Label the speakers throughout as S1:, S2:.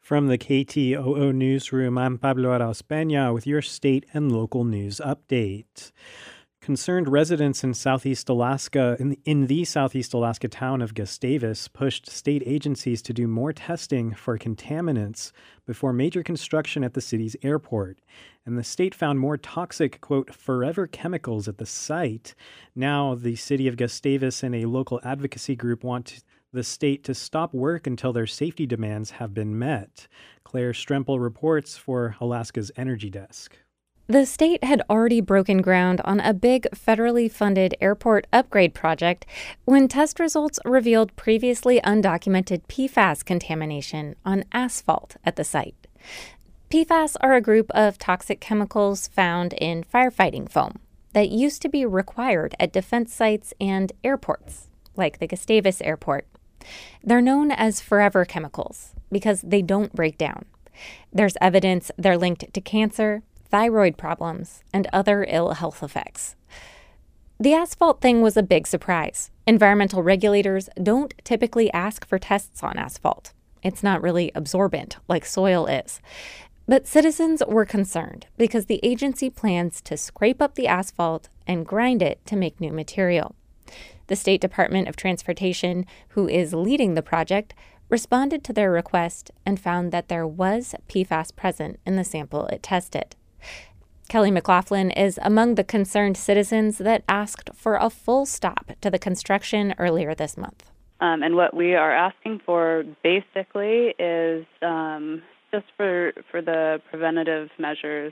S1: From the KTOO newsroom, I'm Pablo Arauz Peña with your state and local news update. Concerned residents in Southeast Alaska, in the Southeast Alaska town of Gustavus, pushed state agencies to do more testing for contaminants before major construction at the city's airport. And the state found more toxic, quote, forever chemicals at the site. Now, the city of Gustavus and a local advocacy group want the state to stop work until their safety demands have been met. Claire Strempel reports for Alaska's Energy Desk.
S2: The state had already broken ground on a big federally funded airport upgrade project when test results revealed previously undocumented PFAS contamination on asphalt at the site. PFAS are a group of toxic chemicals found in firefighting foam that used to be required at defense sites and airports, like the Gustavus Airport. They're known as forever chemicals because they don't break down. There's evidence they're linked to cancer, thyroid problems, and other ill health effects. The asphalt thing was a big surprise. Environmental regulators don't typically ask for tests on asphalt. It's not really absorbent like soil is. But citizens were concerned because the agency plans to scrape up the asphalt and grind it to make new material. The State Department of Transportation, who is leading the project, responded to their request and found that there was PFAS present in the sample it tested. Kelly McLaughlin is among the concerned citizens that asked for a full stop to the construction earlier this month.
S3: And what we are asking for basically is just for the preventative measures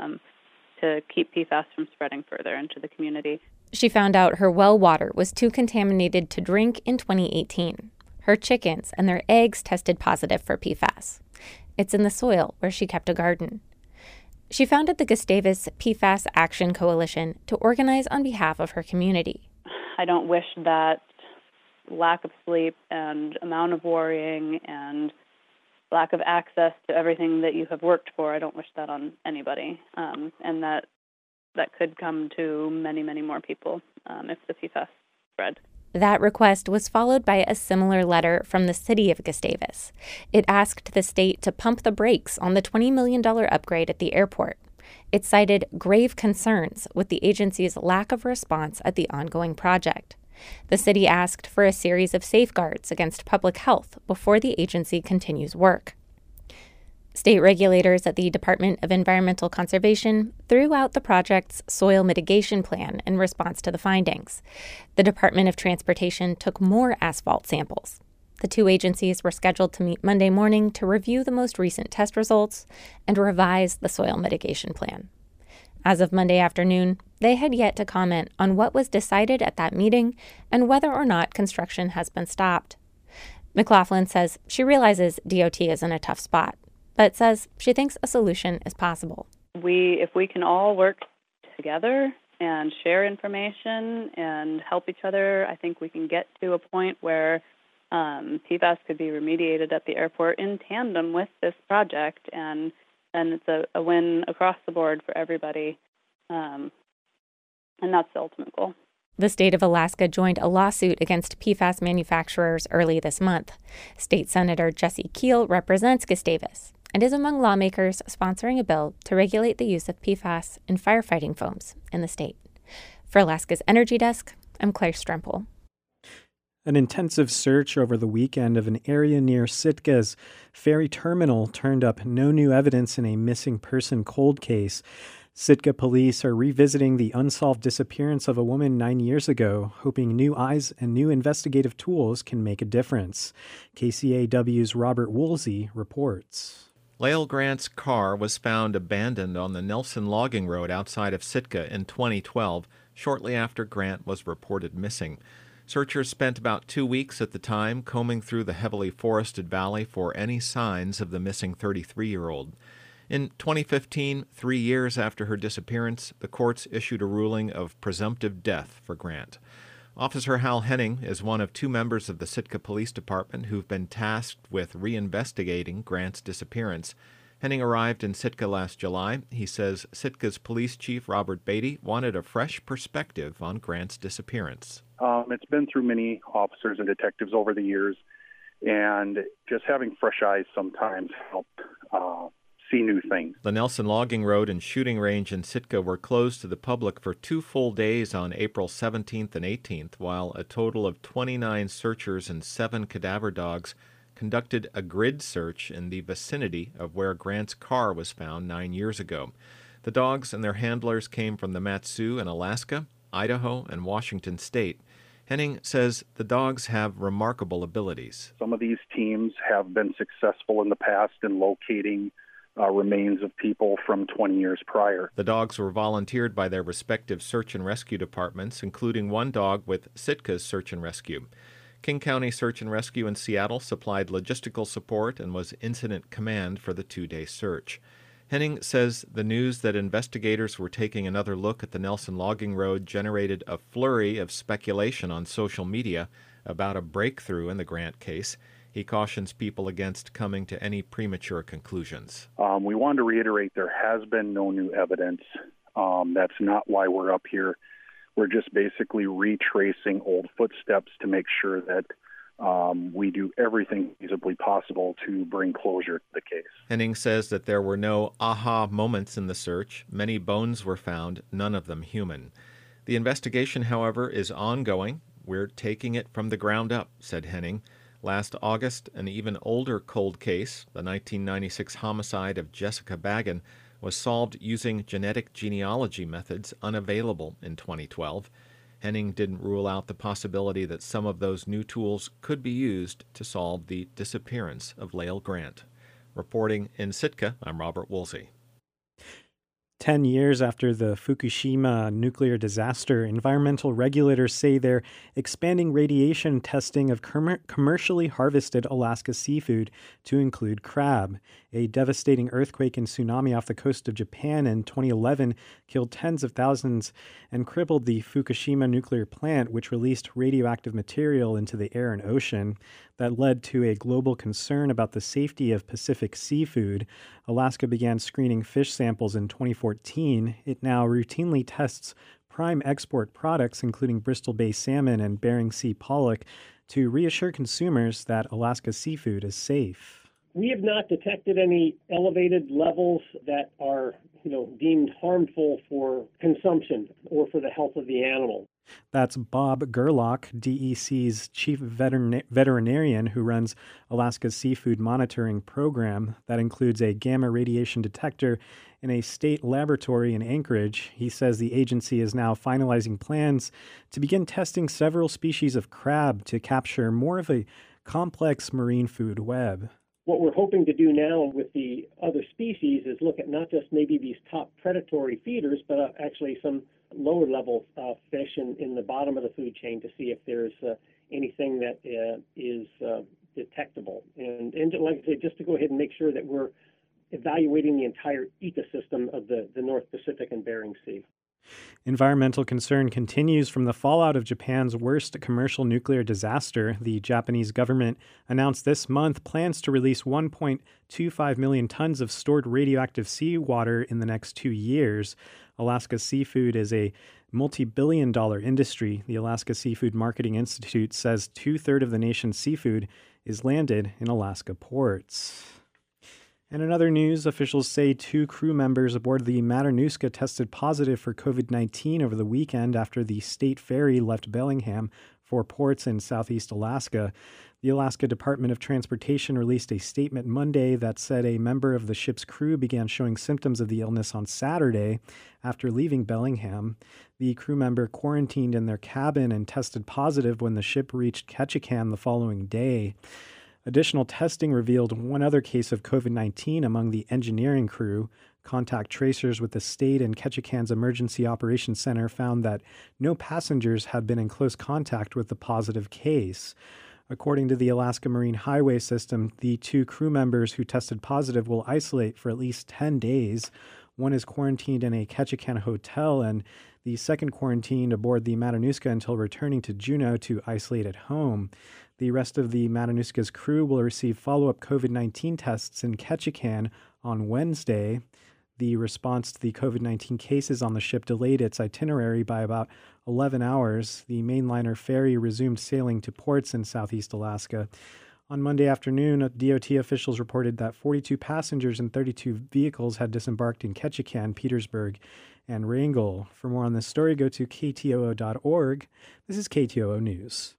S3: to keep PFAS from spreading further into the community.
S2: She found out her well water was too contaminated to drink in 2018. Her chickens and their eggs tested positive for PFAS. It's in the soil where she kept a garden. She founded the Gustavus PFAS Action Coalition to organize on behalf of her community.
S3: I don't wish that lack of sleep and amount of worrying and lack of access to everything that you have worked for, I don't wish that on anybody. And that could come to many, many more people if the PFAS spread.
S2: That request was followed by a similar letter from the city of Gustavus. It asked the state to pump the brakes on the $20 million upgrade at the airport. It cited grave concerns with the agency's lack of response at the ongoing project. The city asked for a series of safeguards against public health before the agency continues work. State regulators at the Department of Environmental Conservation threw out the project's soil mitigation plan in response to the findings. The Department of Transportation took more asphalt samples. The two agencies were scheduled to meet Monday morning to review the most recent test results and revise the soil mitigation plan. As of Monday afternoon, they had yet to comment on what was decided at that meeting and whether or not construction has been stopped. McLaughlin says she realizes DOT is in a tough spot, but says she thinks a solution is possible.
S3: If we can all work together and share information and help each other, I think we can get to a point where PFAS could be remediated at the airport in tandem with this project, and it's a win across the board for everybody, and that's the ultimate goal.
S2: The state of Alaska joined a lawsuit against PFAS manufacturers early this month. State Senator Jesse Keel represents Gustavus and is among lawmakers sponsoring a bill to regulate the use of PFAS in firefighting foams in the state. For Alaska's Energy Desk, I'm Claire Strempel.
S1: An intensive search over the weekend of an area near Sitka's ferry terminal turned up no new evidence in a missing person cold case. Sitka police are revisiting the unsolved disappearance of a woman 9 years ago, hoping new eyes and new investigative tools can make a difference. KCAW's Robert Woolsey reports.
S4: Lael Grant's car was found abandoned on the Nelson Logging Road outside of Sitka in 2012, shortly after Grant was reported missing. Searchers spent about 2 weeks at the time combing through the heavily forested valley for any signs of the missing 33-year-old. In 2015, 3 years after her disappearance, the courts issued a ruling of presumptive death for Grant. Officer Hal Henning is one of two members of the Sitka Police Department who've been tasked with reinvestigating Grant's disappearance. Henning arrived in Sitka last July. He says Sitka's police chief, Robert Beatty, wanted a fresh perspective on Grant's disappearance.
S5: It's been through many officers and detectives over the years, And just having fresh eyes sometimes help see new things.
S4: The Nelson Logging Road and Shooting Range in Sitka were closed to the public for 2 full days on April 17th and 18th, while a total of 29 searchers and 7 cadaver dogs conducted a grid search in the vicinity of where Grant's car was found 9 years ago. The dogs and their handlers came from the Mat-Su in Alaska, Idaho, and Washington State. Henning says the dogs have remarkable abilities.
S5: Some of these teams have been successful in the past in locating remains of people from 20 years prior.
S4: The dogs were volunteered by their respective search and rescue departments, including one dog with Sitka's Search and Rescue. King County Search and Rescue in Seattle supplied logistical support and was incident command for the 2-day search. Henning says the news that investigators were taking another look at the Nelson Logging Road generated a flurry of speculation on social media about a breakthrough in the Grant case. He cautions people against coming to any premature conclusions.
S5: We wanted to reiterate there has been no new evidence. That's not why we're up here. We're just basically retracing old footsteps to make sure that we do everything feasibly possible to bring closure to the case.
S4: Henning says that there were no aha moments in the search. Many bones were found, none of them human. The investigation, however, is ongoing. We're taking it from the ground up, said Henning. Last August, an even older cold case, the 1996 homicide of Jessica Baggin, was solved using genetic genealogy methods unavailable in 2012. Henning didn't rule out the possibility that some of those new tools could be used to solve the disappearance of Lael Grant. Reporting in Sitka, I'm Robert Woolsey.
S1: 10 years after the Fukushima nuclear disaster, environmental regulators say they're expanding radiation testing of commercially harvested Alaska seafood to include crab. A devastating earthquake and tsunami off the coast of Japan in 2011 killed tens of thousands and crippled the Fukushima nuclear plant, which released radioactive material into the air and ocean. That led to a global concern about the safety of Pacific seafood. Alaska began screening fish samples in 2014. It now routinely tests prime export products, including Bristol Bay salmon and Bering Sea pollock, to reassure consumers that Alaska seafood is safe.
S6: We have not detected any elevated levels that are, deemed harmful for consumption or for the health of the animal.
S1: That's Bob Gerlach, DEC's chief veterinarian who runs Alaska's seafood monitoring program. That includes a gamma radiation detector in a state laboratory in Anchorage. He says the agency is now finalizing plans to begin testing several species of crab to capture more of a complex marine food web.
S6: What we're hoping to do now with the other species is look at not just maybe these top predatory feeders, but actually some lower level fish in the bottom of the food chain to see if there's anything that is detectable. And like I say, just to go ahead and make sure that we're evaluating the entire ecosystem of the North Pacific and Bering Sea.
S1: Environmental concern continues from the fallout of Japan's worst commercial nuclear disaster. The Japanese government announced this month plans to release 1.25 million tons of stored radioactive seawater in the next 2 years. Alaska seafood is a multi-billion-dollar industry. The Alaska Seafood Marketing Institute says 2/3 of the nation's seafood is landed in Alaska ports. And in other news, officials say 2 crew members aboard the Matanuska tested positive for COVID-19 over the weekend after the state ferry left Bellingham for ports in southeast Alaska. The Alaska Department of Transportation released a statement Monday that said a member of the ship's crew began showing symptoms of the illness on Saturday after leaving Bellingham. The crew member quarantined in their cabin and tested positive when the ship reached Ketchikan the following day. Additional testing revealed one other case of COVID-19 among the engineering crew. Contact tracers with the state and Ketchikan's Emergency Operations Center found that no passengers had been in close contact with the positive case. According to the Alaska Marine Highway System, the 2 crew members who tested positive will isolate for at least 10 days. One is quarantined in a Ketchikan hotel, and the second quarantined aboard the Matanuska until returning to Juneau to isolate at home. The rest of the Matanuska's crew will receive follow-up COVID-19 tests in Ketchikan on Wednesday. The response to the COVID-19 cases on the ship delayed its itinerary by about 11 hours. The mainliner ferry resumed sailing to ports in southeast Alaska On Monday afternoon, DOT officials reported that 42 passengers and 32 vehicles had disembarked in Ketchikan, Petersburg, and Wrangell. For more on this story, go to ktoo.org. This is KTOO News.